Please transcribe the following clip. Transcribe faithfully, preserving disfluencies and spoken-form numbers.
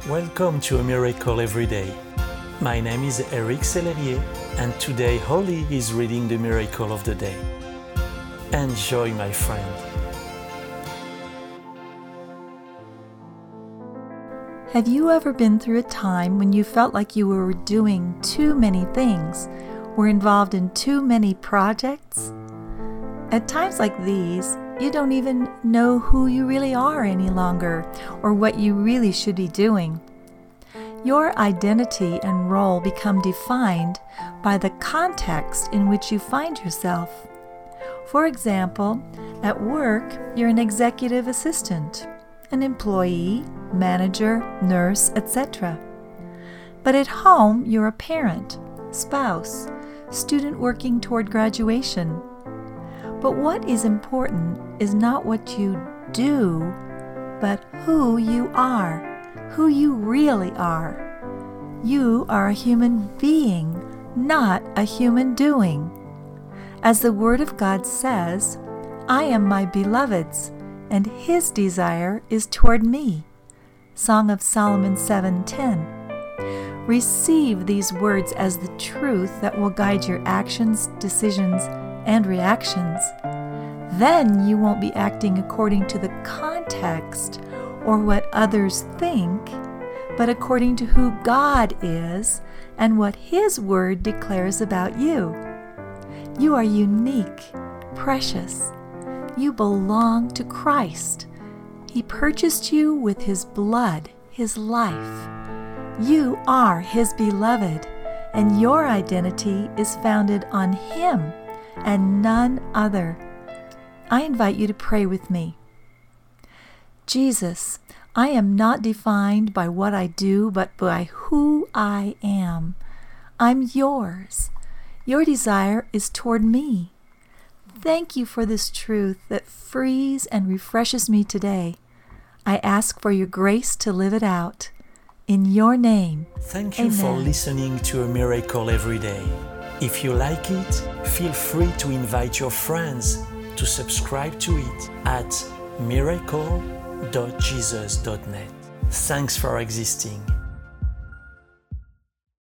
Welcome to A Miracle Every Day. My name is Eric Sellerier, and today Holly is reading the Miracle of the Day. Enjoy, my friend. Have you ever been through a time when you felt like you were doing too many things, were involved in too many projects? At times like these, you don't even know who you really are any longer or what you really should be doing. Your identity and role become defined by the context in which you find yourself. For example, at work, you're an executive assistant, an employee, manager, nurse, et cetera. But at home, you're a parent, spouse, student working toward graduation. But what is important is not what you do, but who you are, who you really are. You are a human being, not a human doing. As the Word of God says, I am my beloved's, and his desire is toward me. Song of Solomon seven ten. Receive these words as the truth that will guide your actions, decisions, and reactions. Then you won't be acting according to the context or what others think, but according to who God is and what His Word declares about you. You are unique, precious. You belong to Christ. He purchased you with His blood, His life. You are His beloved, and your identity is founded on Him and none other. I invite you to pray with me. Jesus, I am not defined by what I do, but by who I am. I'm yours. Your desire is toward me. Thank you for this truth that frees and refreshes me today. I ask for your grace to live it out. In your name, Thank you Amen. for listening to A Miracle Every Day. If you like it, feel free to invite your friends to subscribe to it at miracle dot jesus dot net. Thanks for existing.